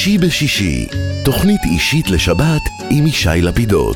אישי בשישי, תוכנית אישית לשבת עם ישי לפידות.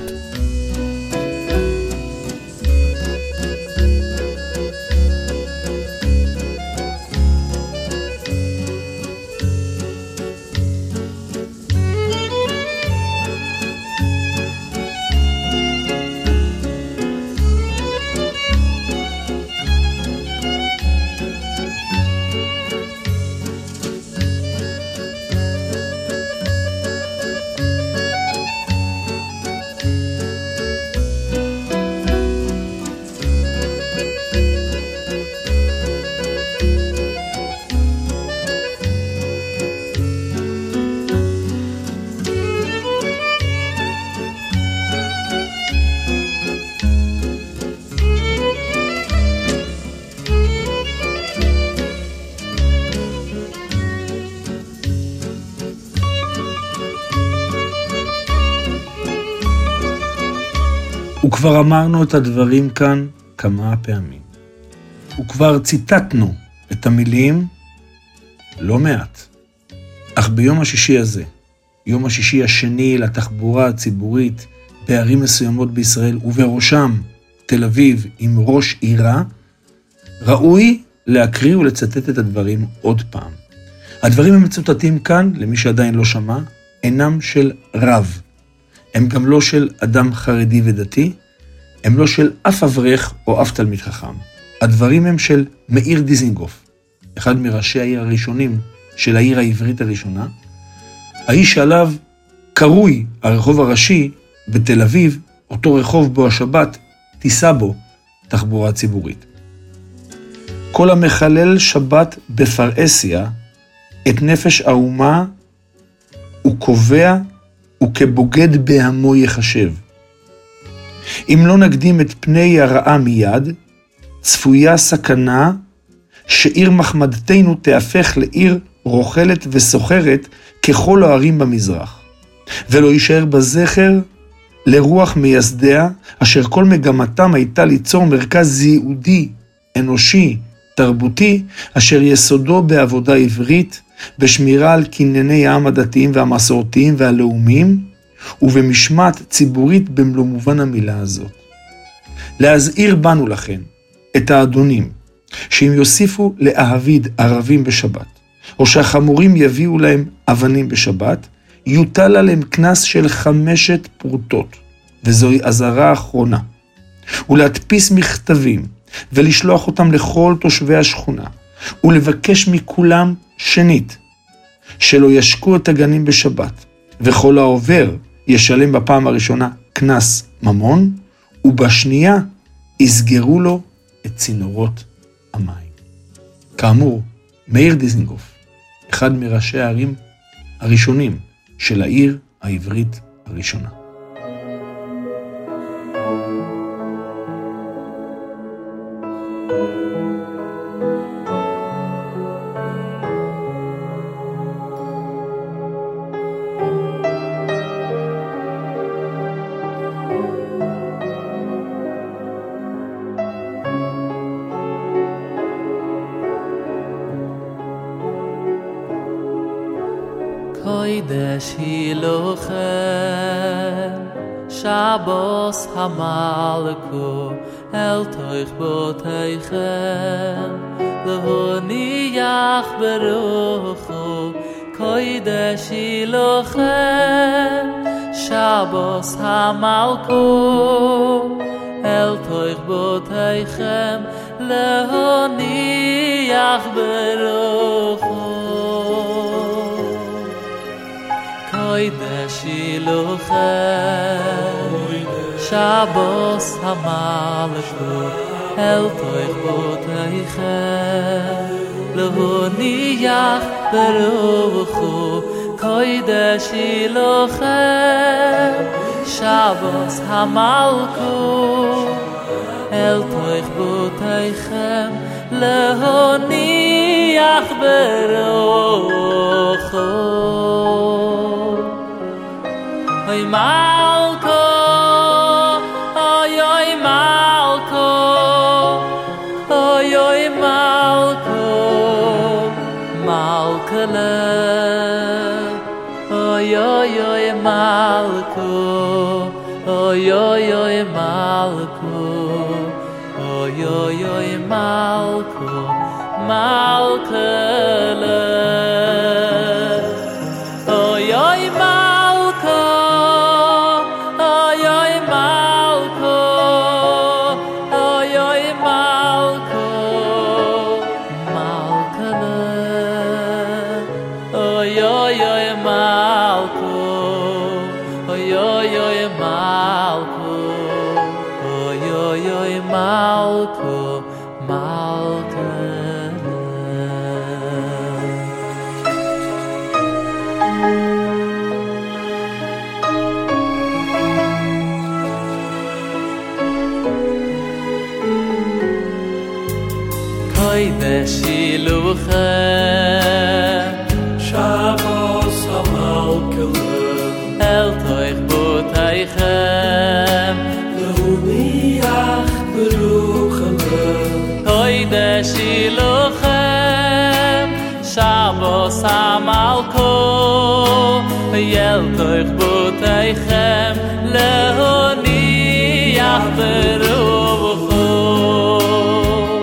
וכבר אמרנו את הדברים כאן כמה פעמים. וכבר ציטטנו את המילים לא מעט. אך ביום השישי הזה, יום השישי השני לתחבורה הציבורית בערים מסוימות בישראל, ובראשם תל אביב עם ראש עירה, ראוי להקריא ולצטט את הדברים עוד פעם. הדברים המצוטטים כאן, למי שעדיין לא שמע, אינם של רב. הם גם לא של אדם חרדי ודתי, הם לא של אף אברך או אף תלמיד חכם. הדברים הם של מאיר דיזינגוף, אחד מראשי העיר הראשונים של העיר העברית הראשונה, האיש שעליו קרוי הרחוב הראשי בתל אביב, אותו רחוב בו השבת תיסע בו תחבורה ציבורית. כל המחלל שבת בפרהסיה את נפש האומה הוא קובע וכבוגד בעמו יחשב. אם לא נקדים את פני הרעה מיד, צפויה סכנה שעיר מחמדתנו תהפך לעיר רוכלת וסוחרת ככל הערים במזרח, ולא יישאר בזכר לרוח מייסדיה, אשר כל מגמתם הייתה ליצור מרכז יהודי, אנושי, תרבותי, אשר יסודו בעבודה עברית, בשמירה על קנייני העם הדתיים והמסורתיים והלאומיים, ובמשמעת ציבורית במלוא מובן המילה הזאת. להזהיר בנו לכן את האדונים, שאם יוסיפו לאהביד ערבים בשבת, או שהחמורים יביאו להם אבנים בשבת, יוטל עליהם קנס של 5 פרוטות, וזוהי אזהרה אחרונה. ולהדפיס מכתבים, ולשלוח אותם לכל תושבי השכונה, ולבקש מכולם שנית, שלא ישקו את הגנים בשבת, וכל העובר ישלם בפעם הראשונה קנס ממון, ובשנייה יסגרו לו את צינורות המים. כאמור, מאיר דיזינגוף, אחד מראשי הערים הראשונים של העיר העברית הראשונה. Kodesh Hilochem Shabbos HaMalku El Toich Boteichem Lehoniach Beruchu Kodesh Hilochem Shabbos HaMalku El Toich Boteichem Lehoniach Beruchu Kodesh Hilochem Shabbos HaMalku El Toich Boteichem Lehoniach Beruchu Kodesh Hilochem Shabbos HaMalku El Toich Boteichem Lehoniach Beruchu Oy Malko, oy Malko, oy Malko, Malkele, malko oy oy oy malko oy oy oy malko malkele oy oy malko oy oy malko oy oy malko malkele oy oy oy malko oy oy oy malko oy oy oy malko malkele Shiluchem Shabbos HaMalkelim El Toich Boteichem Lehumiach Beruchelem Koide Shiluchem Shabbos HaMalko El Toich Boteichem Lehumiach Beruchelem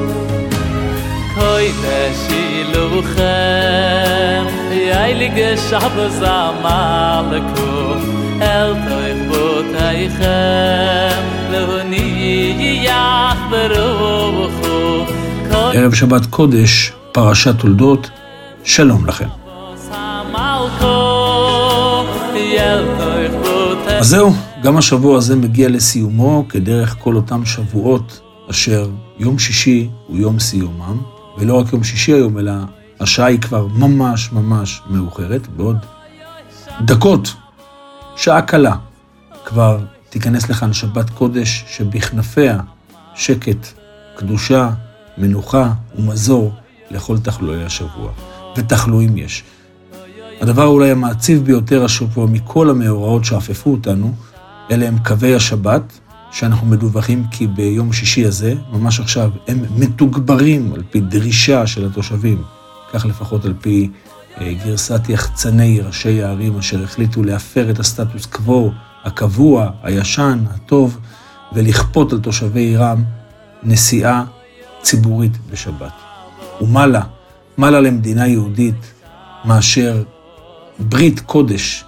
Shiluchem Heilige Shabbos HaMalko El Toich Boteichem Lehumiach Beruchelem ערב שבת קודש, פרשת תולדות, שלום לכם. אז זהו, גם השבוע הזה מגיע לסיומו כדרך כל אותם שבועות אשר יום שישי הוא יום סיומם, ולא רק יום שישי היום, אלא השעה היא כבר ממש ממש מאוחרת, בעוד דקות, שעה קלה, כבר תיכנס לכאן שבת קודש שבכנפיה שקט, קדושה, מנוחה ומזור לכל תחלואי השבוע. ותחלואים יש. הדבר אולי המעציב ביותר השבוע מכל המאורעות שאפפו אותנו, אלה הם קווי השבת, שאנחנו מדווחים כי ביום שישי הזה, ממש עכשיו, הם מתוגברים על פי דרישה של התושבים, כך לפחות על פי גרסת יחצני ראשי הערים אשר החליטו להפר את הסטטוס קוו הקבוע, הישן, הטוב, ולכפות על תושבי עירם נסיעה ציבורית בשבת. ומה לה למדינה יהודית מאשר ברית קודש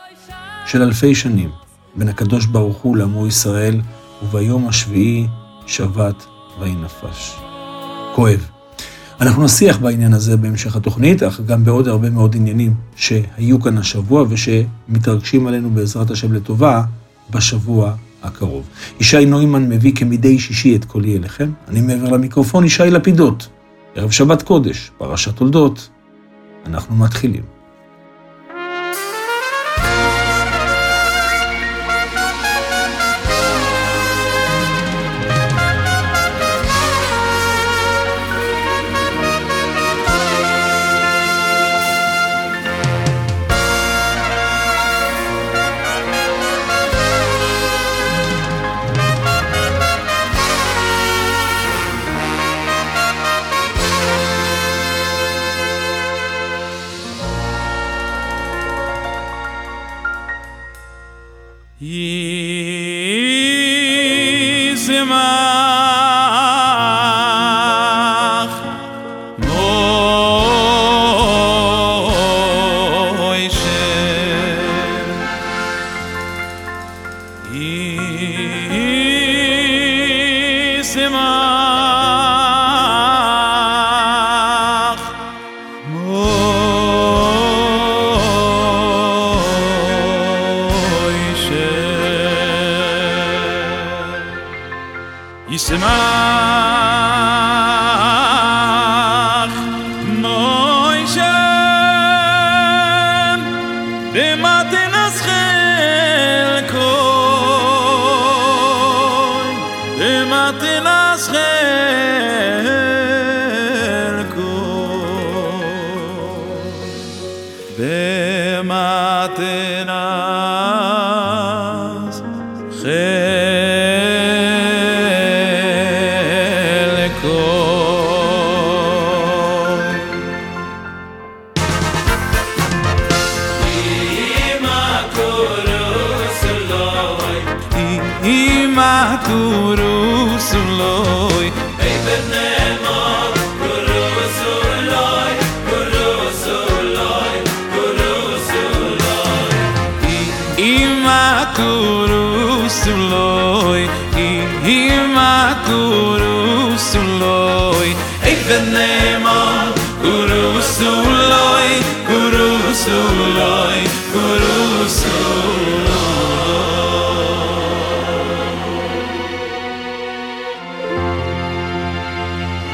של אלפי שנים בין הקדוש ברוך הוא לעמו ישראל, וביום השביעי שבת ויהי נפש. כואב. אנחנו נשיח בעניין הזה בהמשך התוכנית, אך גם בעוד הרבה מאוד עניינים שהיו כאן השבוע ושמתרגשים עלינו בעזרת השם לטובה בשבוע הקרוב. ישי נוימן מביא כמדי שישי את קולי אליכם. אני מעבר למיקרופון ישי לפידות. ערב שבת קודש, פרשת תולדות. אנחנו מתחילים. Imako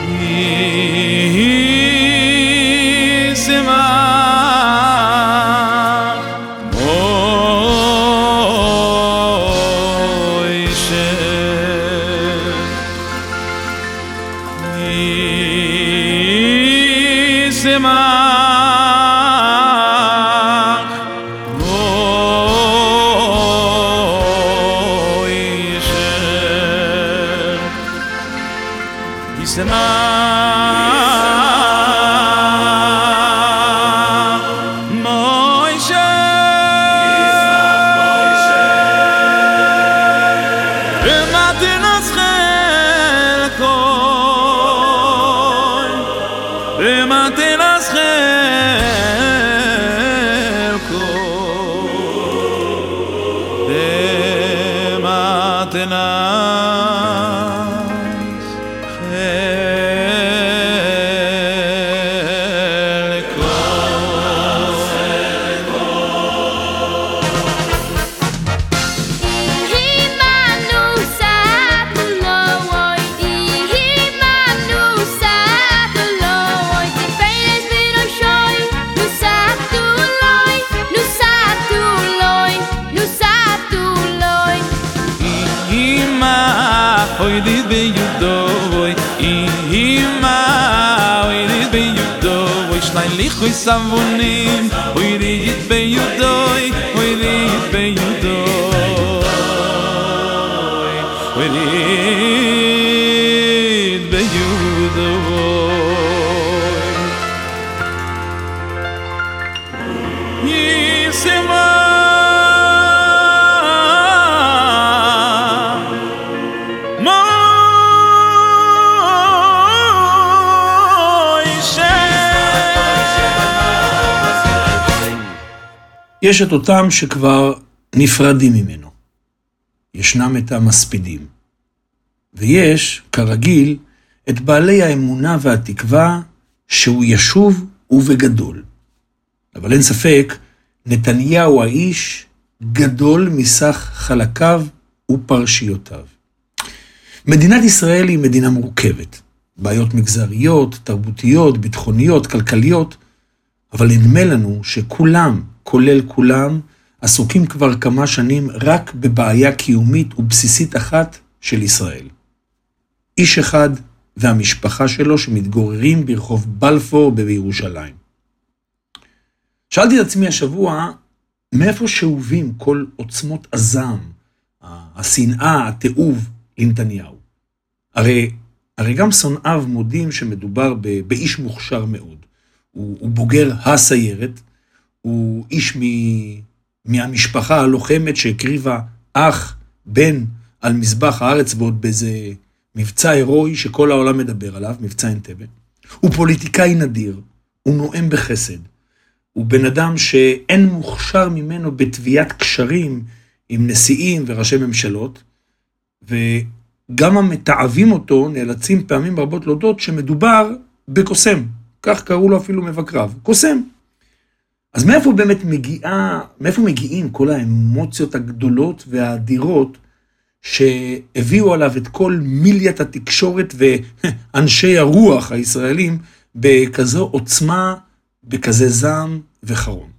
Khoy savunim oy rit be yudoy oy rit be yudoy oy rit be yudoy yisema יש את אותם שכבר נפרדים ממנו. ישנם את המספידים. ויש, כרגיל, את בעלי האמונה והתקווה שהוא ישוב ובגדול. אבל אין ספק, נתניהו האיש גדול מסך חלקיו ופרשיותיו. מדינת ישראל היא מדינה מורכבת. בעיות מגזריות, תרבותיות, ביטחוניות, כלכליות, אבל נדמה לנו שכולם, כולל כולם, עסוקים כבר כמה שנים רק בבעיה קיומית ובסיסית אחת של ישראל. איש אחד והמשפחה שלו שמתגוררים ברחוב בלפור בירושלים. שאלתי את עצמי השבוע, מאיפה שאובים כל עוצמות הזעם, השנאה, התיעוב לנתניהו? הרי גם שונאיו מודים שמדובר באיש מוכשר מאוד. הוא בוגר הסיירת, הוא איש מהמשפחה הלוחמת שהקריבה אח, בן, על מזבח הארץ ועוד באיזה מבצע הירואי שכל העולם מדבר עליו, מבצע אנטבה. הוא פוליטיקאי נדיר, הוא נואם בחסד, הוא בן אדם שאין מוכשר ממנו בתביעת קשרים עם נשיאים וראשי ממשלות, וגם המתעבים אותו נאלצים פעמים רבות להודות שמדובר בקוסם, כך קראו לו אפילו מבקריו, קוסם. אז מאיפה מגיעים כל האמוציות הגדולות והאדירות שהביאו עליו את כל מיליית התקשורת ואנשי הרוח הישראלים בכזו עוצמה, בכזה זעם וחרון?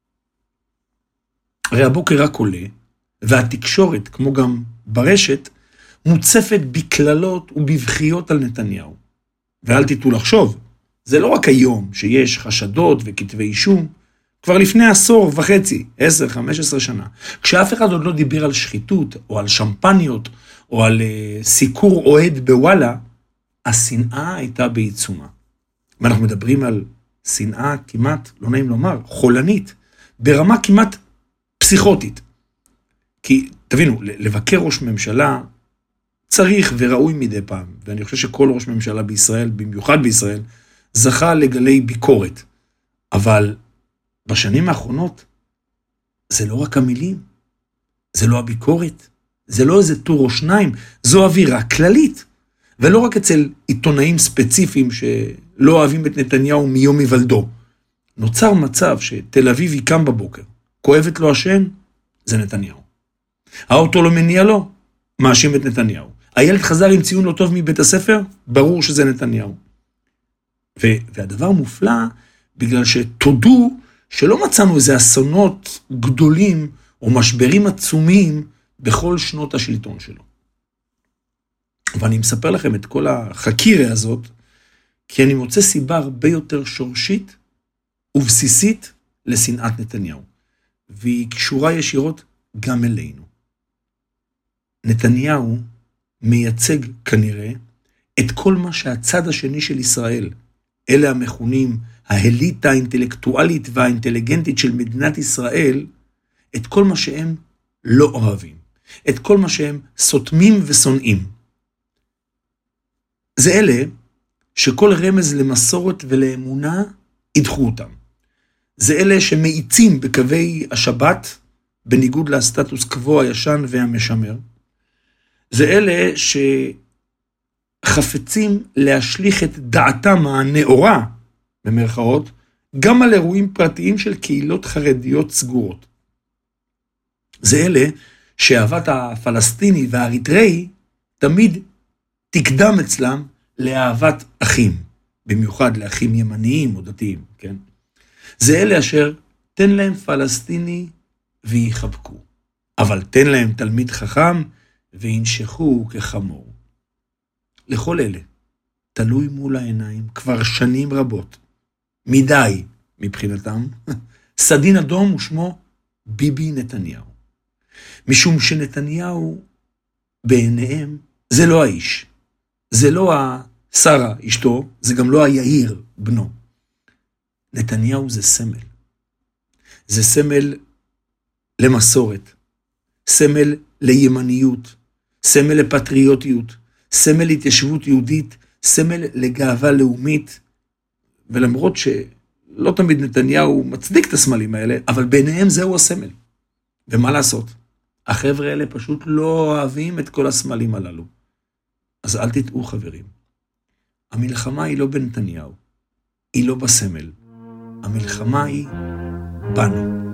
הרי הבוקר רק עולה, והתקשורת, כמו גם ברשת, מוצפת בקללות ובבחיות על נתניהו. ואל תיתו לחשוב, זה לא רק היום שיש חשדות וכתבי אישום, כבר לפני 10.5, 10-15 שנה, כשאף אחד עוד לא דיבר על שחיתות, או על שמפניות, או על סיקור אוהד בוואלה, השנאה הייתה בעיצומה. ואנחנו מדברים על שנאה כמעט, לא נעים לומר, חולנית, ברמה כמעט פסיכוטית. כי, תבינו, לבקר ראש ממשלה צריך וראוי מדי פעם, ואני חושב שכל ראש ממשלה בישראל, במיוחד בישראל, זכה לגלי ביקורת. אבל בשנים האחרונות, זה לא רק המילים, זה לא הביקורת, זה לא איזה טור או שניים, זו אווירה כללית. ולא רק אצל עיתונאים ספציפיים שלא אוהבים את נתניהו מיום היוולדו. נוצר מצב שתל אביב יקם בבוקר, כואבת לו השן, זה נתניהו. האוטו לא מניע לו, מאשים את נתניהו. הילד חזר עם ציון לא טוב מבית הספר, ברור שזה נתניהו. והדבר מופלא, בגלל שתודו שלא מצאנו איזה אסונות גדולים, או משברים עצומים, בכל שנות השלטון שלו. ואני מספר לכם את כל החקירה הזאת, כי אני מוצא סיבה הרבה יותר שורשית ובסיסית לשנאת נתניהו. והיא קשורה ישירות גם אלינו. נתניהו מייצג כנראה את כל מה שהצד השני של ישראל, אלה המכונים האליטה האינטלקטואלית והאינטליגנטית של מדינת ישראל, את כל מה שהם לא אוהבים, את כל מה שהם סותמים ושונאים. זה אלה שכל רמז למסורת ולאמונה ידחו אותם. זה אלה שמאיצים בקווי השבת, בניגוד לסטטוס קוו הישן והמשמר. זה אלה שחפצים להשליך את דעתם הנאורה, במרכאות, גם על אירועים פרטיים של קהילות חרדיות סגורות. זה אלה שאהבת הפלסטיני והאריתראי תמיד תקדם אצלם לאהבת אחים, במיוחד לאחים ימניים או דתיים, כן? זה אלה אשר תן להם פלסטיני ויחבקו, אבל תן להם תלמיד חכם וינשכו כחמור. לכל אלה, תלוי מול העיניים כבר שנים רבות, מדי מבחינתם, סדין אדום ושמו ביבי נתניהו. משום שנתניהו בעיניהם זה לא האיש, זה לא השרה אשתו, זה גם לא היאיר בנו. נתניהו זה סמל. זה סמל למסורת, סמל לימניות, סמל לפטריוטיות, סמל להתיישבות יהודית, סמל לגאווה לאומית, ולמרות שלא תמיד נתניהו מצדיק את הסמלים האלה, אבל ביניהם זהו הסמל. ומה לעשות? החבר'ה האלה פשוט לא אוהבים את כל הסמלים הללו. אז אל תטעו חברים. המלחמה היא לא בנתניהו, היא לא בסמל. המלחמה היא בנו.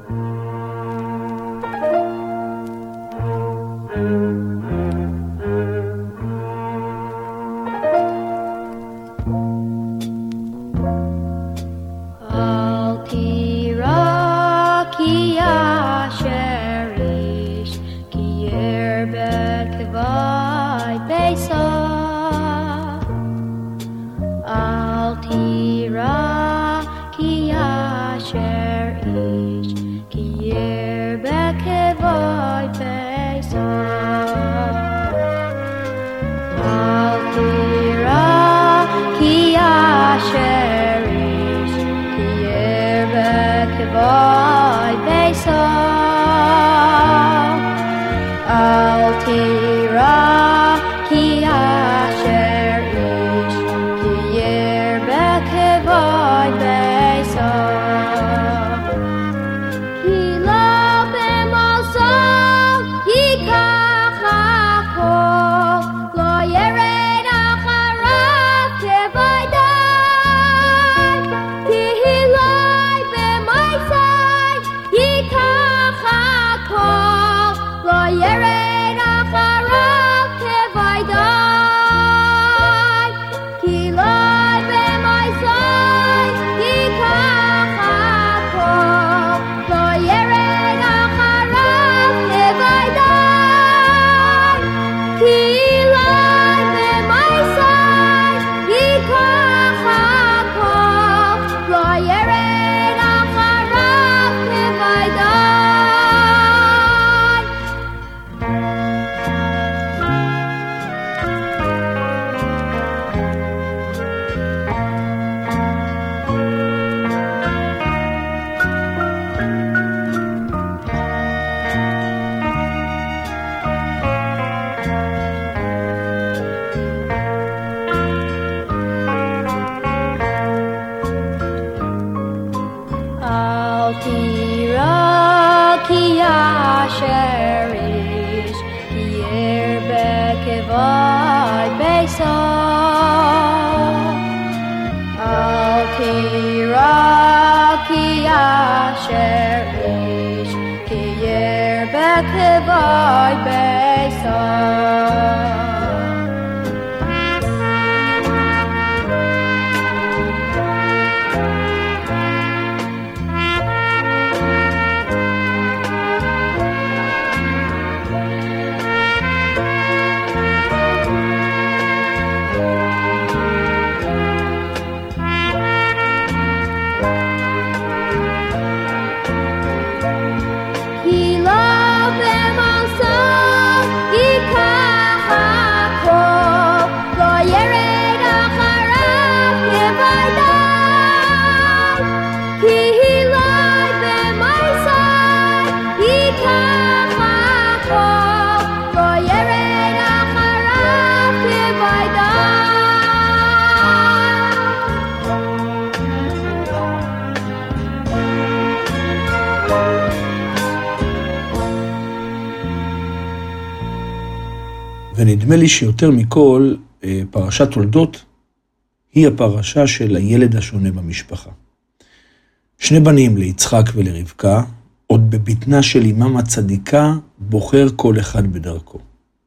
ונדמה לי שיותר מכל, פרשת תולדות היא הפרשה של הילד השונה במשפחה. 2 בנים, ליצחק ולרבקה, עוד בבטנה של אמם הצדיקה, בוחר כל אחד בדרכו.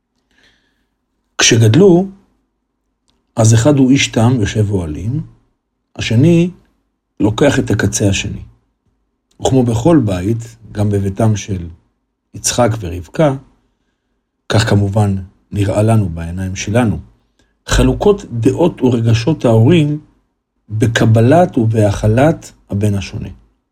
כשגדלו, אז אחד הוא איש תם, יושב אוהלים, השני לוקח את הקצה השני. וכמו בכל בית, גם בביתם של יצחק ורבקה, כך כמובן נראה לנו בעיניים שלנו, חלוקות דעות ורגשות ההורים בקבלת ובהכלת הבן השונה.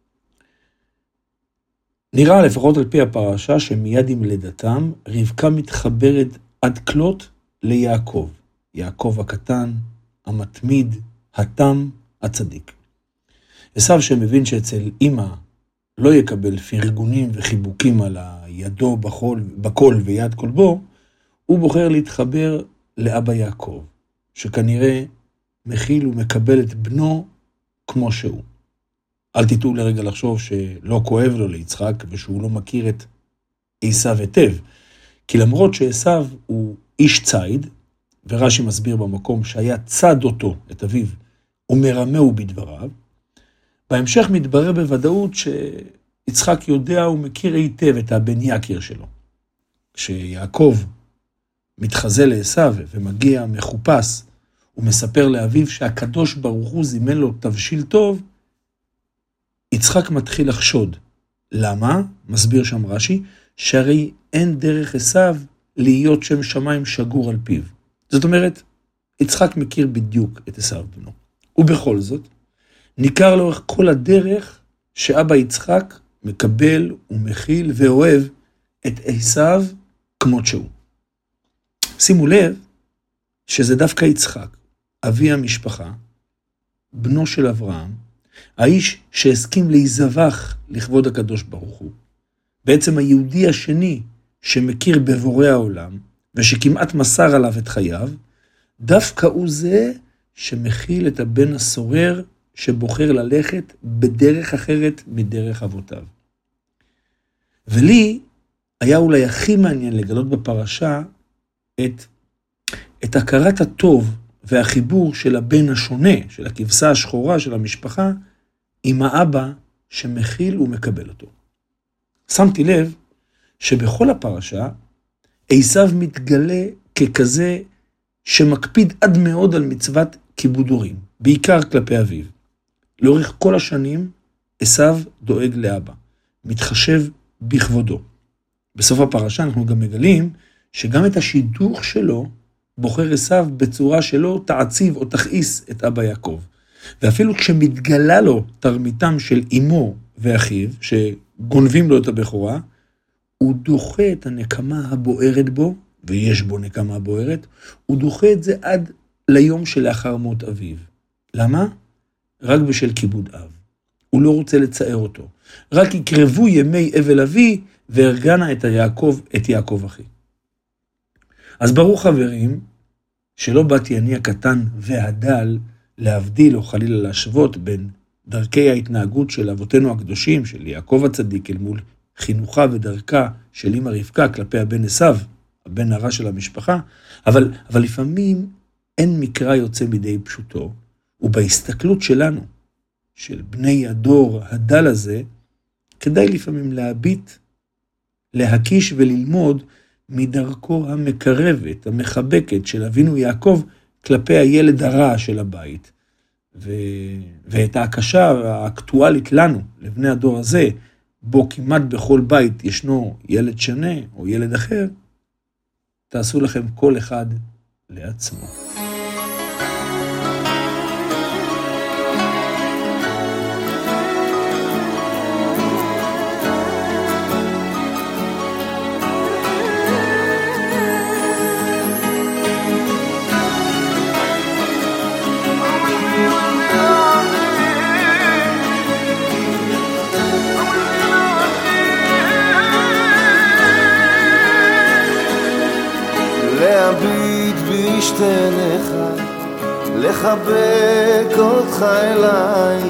נראה לפחות על פי הפרשה שמיד עם לידתם, רבקה מתחברת עד כלות ליעקב. יעקב הקטן, המתמיד, התם, הצדיק. עשיו שמבין שאצל אמא לא יקבל פרגונים וחיבוקים על ידו בכל ויד כלבו, הוא בוחר להתחבר לאבא יעקב, שכנראה מכיל ומקבל את בנו כמו שהוא. אל תטעו לרגע לחשוב שלא כואב לו ליצחק ושהוא לא מכיר את עשיו היטב, כי למרות שעשיו הוא איש ציד, ורש"י מסביר במקום שהיה צד אותו, את אביו, ומרמהו בדבריו, בהמשך מתברר בוודאות שיצחק יודע ומכיר היטב את הבן יקיר שלו. כשיעקב מתחזה לעשיו ומגיע מחופש, ומספר לאביו שהקדוש ברוך הוא זימן לו תבשיל טוב, יצחק מתחיל לחשוד. למה? מסביר שם רש"י, שהרי אין דרך עשיו להיות שם שמיים שגור על פיו. זאת אומרת, יצחק מכיר בדיוק את עשיו בנו. ובכל זאת, ניכר לאורך כל הדרך שאבא יצחק מקבל ומכיל ואוהב את עשיו כמות שהוא. שימו לב שזה דווקא יצחק, אבי המשפחה, בנו של אברהם, האיש שהסכים להיזבח לכבוד הקדוש ברוך הוא. בעצם היהודי השני שמכיר בבורא העולם, ושכמעט מסר עליו את חייו, דווקא הוא זה שמכיל את הבן הסורר שבוחר ללכת בדרך אחרת מדרך אבותיו. ולי היה אולי הכי מעניין לגלות בפרשה את הכרת הטוב והחיבור של הבן השונה, של הכבשה השחורה של המשפחה, עם האבא שמכיל ומקבל אותו. שמתי לב שבכל הפרשה, עשיו מתגלה ככזה שמקפיד עד מאוד על מצוות כיבוד הורים, בעיקר כלפי אביו. לאורך כל השנים, עשיו דואג לאבא, מתחשב בכבודו. בסוף הפרשה אנחנו גם מגלים שגם את השידוך שלו בוחר עשיו בצורה שלא תעציב או תכעיס את אבא יעקב. ואפילו כשמתגלה לו תרמיתם של אמו ואחיו, שגונבים לו את הבכורה, הוא דוחה את הנקמה הבוערת בו, ויש בו נקמה בוערת, הוא דוחה את זה עד ליום שלאחר מות אביו. למה? רק בשל כיבוד אב. הוא לא רוצה לצער אותו. רק יקרבו ימי אבל אבי, והרגנה את יעקב אחי. אז ברוך חברים, שלא באתי אני הקטן והדל, להבדיל או חלילה להשוות בין דרכי ההתנהגות של אבותינו הקדושים, של יעקב הצדיק, אל מול חינוכה ודרכה של אמא רבקה כלפי הבן עשיו, הבן הרע של המשפחה, אבל לפעמים אין מקרא יוצא מידי פשוטו, ובהסתכלות שלנו, של בני הדור הדל הזה, כדאי לפעמים להביט, להקיש וללמוד מדרכו המקרבת, המחבקת של אבינו יעקב כלפי הילד הרע של הבית. ואת ההקשה האקטואלית לנו, לבני הדור הזה, בו כמעט בכל בית ישנו ילד שונה או ילד אחר, תעשו לכם כל אחד לעצמו. להביט בשתניך, לחבק אותך אליי,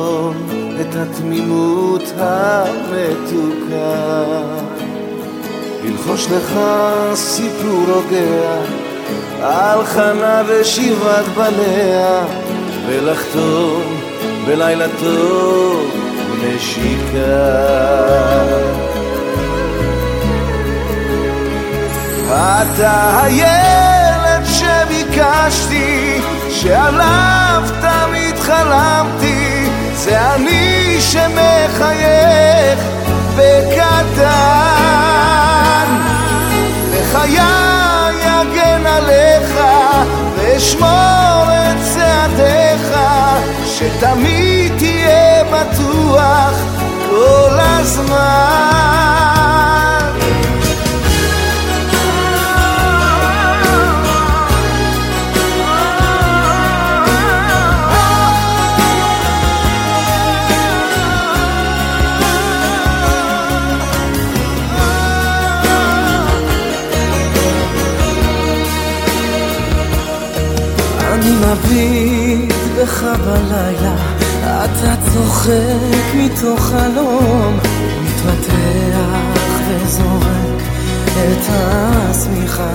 ולנשום את התמימות המתוקה. ללחוש לך סיפור רוגע על חנה ושבעת בניה, ולחתום בלילה טוב נשיקה. אתה הילד שביקשתי, שעליו תמיד חלמתי, זה אני שמחייך בקטן. בחיי יגן עליך ואשמור את צעדיך, שתמיד תהיה בטוח כל הזמן. אני מביט בך בלילה, אתה צוחק מתוך חלום, מתמתח וזורק את השמיכה.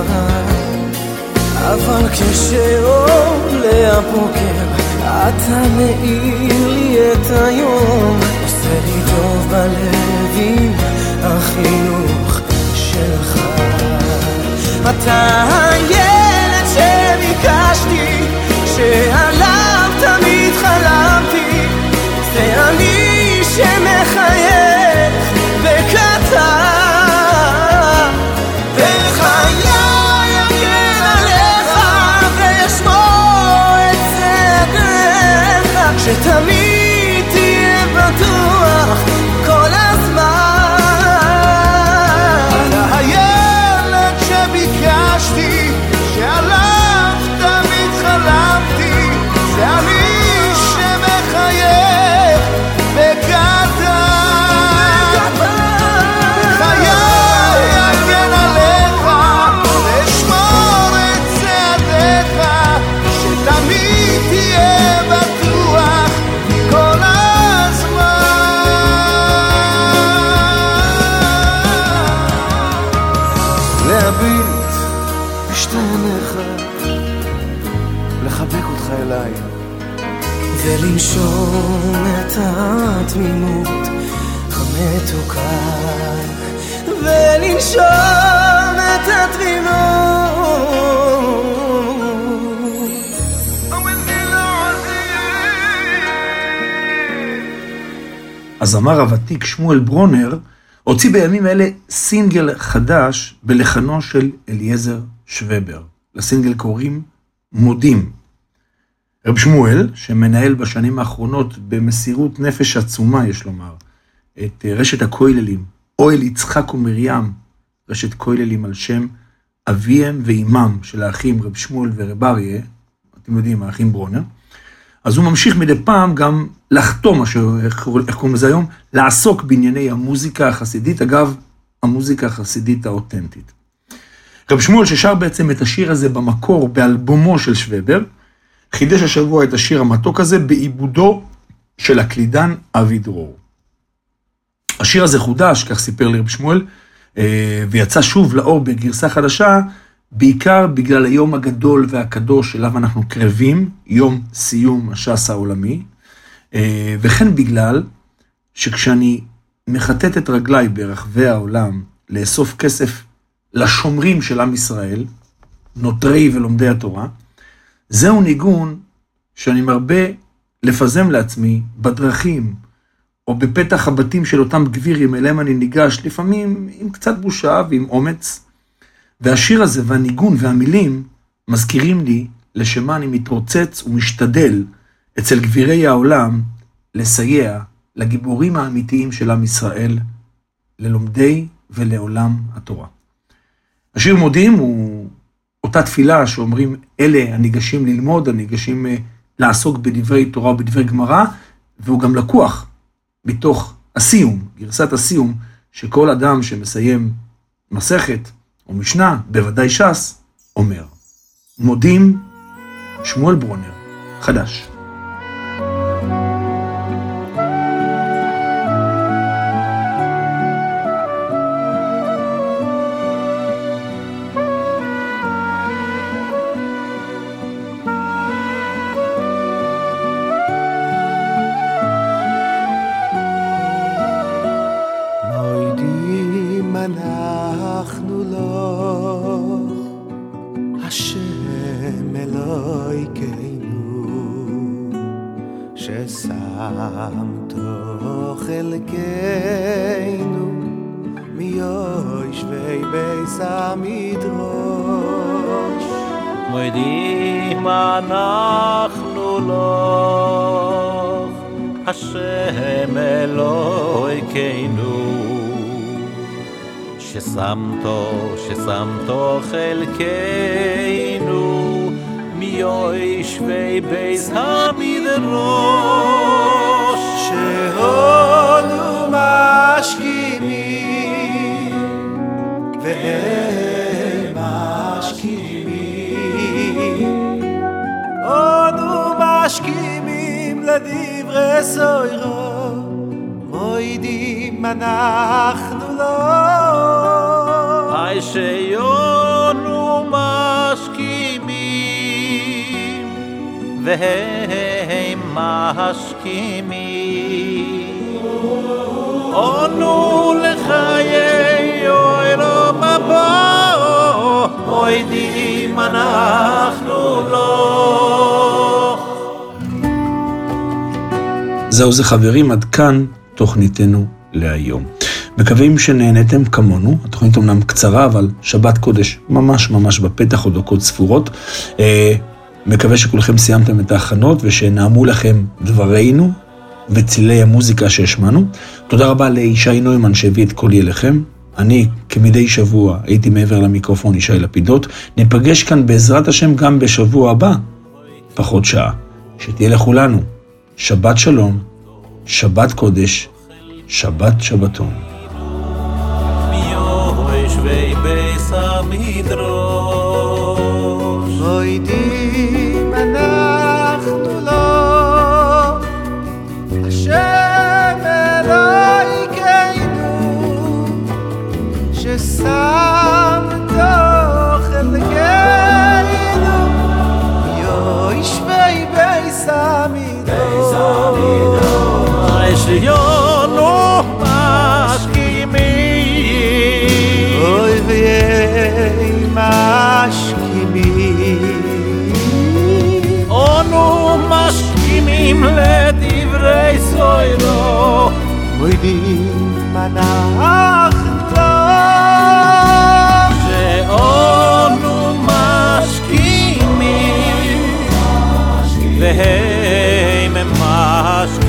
אבל כשעולה הבוקר אתה מאיר לי את היום, עושה לי טוב בלב עם החינוך שלך. אתה הילד שביקשתי, שעליו תמיד חלמתי, זה אני שמחייך בקטן. בחיי יגן עליך ואשמור את צעדיך, שתמיד תהיה בטוח כל הזמן. אתה הילד שביקשתי, שעליו תמיד חלמתי, זה אני שמחייך בקטן. בחיי יגן עליך ואשמור את צעדיך, שתמיד תהיה בטוח כל הזמן. להביט בשתי עיניך, לחבק אותך אליי, ולנשום את התמימות המתוקה, ולנשום את התמימות. הזמר הוותיק שמואל ברונר הוציא בימים אלה סינגל חדש בלחנו של אליעזר שוובר. לסינגל קוראים מודים. רב שמואל, שמנהל בשנים האחרונות במסירות נפש עצומה, יש לומר, את רשת הכוללים, אוהל יצחק ומרים, רשת כוללים על שם אביהם ואימם של האחים רב שמואל ורב אריה, אתם יודעים, האחים ברונר, אז הוא ממשיך מדי פעם גם לחתום, איך קוראים לזה היום, לעסוק בענייני המוזיקה החסידית, אגב, המוזיקה החסידית האותנטית. רב שמואל ששר בעצם את השיר הזה במקור, באלבומו של שוובר, חידש השבוע את השיר המתוק הזה בעיבודו של הקלידן אבי דרור. השיר הזה חודש, כך סיפר לי רב שמואל, ויצא שוב לאור בגרסה חדשה, בעיקר בגלל היום הגדול והקדוש אליו אנחנו קרבים, יום סיום הש"ס העולמי, וכן בגלל שכשאני מחטט את רגליי ברחבי העולם לאסוף כסף לשומרים של עם ישראל, נוטרי ולומדי התורה, זהו ניגון שאני מרבה לפזם לעצמי בדרכים, או בפתח הבתים של אותם גבירים אליהם אני ניגש, לפעמים עם קצת בושה ועם אומץ, והשיר הזה והניגון והמילים מזכירים לי לשמה אני מתרוצץ ומשתדל אצל גבירי העולם לסייע לגיבורים האמיתיים של עם ישראל, ללומדי ולעולם התורה. השיר מודים הוא אותה תפילה שאומרים אלה הניגשים ללמוד, הניגשים לעסוק בדברי תורה ובדברי גמרא, והוא גם לקוח מתוך הסיום, גרסת הסיום, שכל אדם שמסיים מסכת או משנה, בוודאי ש"ס, אומר. מודים, שמואל ברונר, חדש. אלוהינו ששמתו חלקנו מיושבי בית המדרש מודים אנחנו לך השם אלוהינו ששמתו חלקנו מיושבי בית המדרש שהונו משכימים והם משכימים אנו משכימים לדברי סוירו מוידים אנחנו לו היי שיונו משכימים והם משכימים אנו לחיי עולם הבא מוידים אנחנו לו. זהו זה חברים, עד כאן תוכניתנו להיום. מקווים שנהנתם כמונו, התוכנית אומנם קצרה, אבל שבת קודש ממש ממש בפתח, עוד דקות ספורות. מקווה שכולכם סיימתם את ההכנות ושנעמו לכם דברינו וצילי המוזיקה שהשמענו. תודה רבה לישי נוימן שהביא את קולי אליכם. אני כמדי שבוע הייתי מעבר למיקרופון ישי לפידות. ניפגש כאן בעזרת השם גם בשבוע הבא, פחות שעה. שתהיה לכולנו שבת שלום, שבת קודש, שבת שבתון. מיושבי בית המדרש מוידים אנחנו לו השם אלוהינו ששמתו חלקנו מיושבי בית המדרש שיונו משכימים אוי ויהי משכימים אנו משכימים לדברי סוירו מוידים אנחנו שאנו משכימים והם משכימים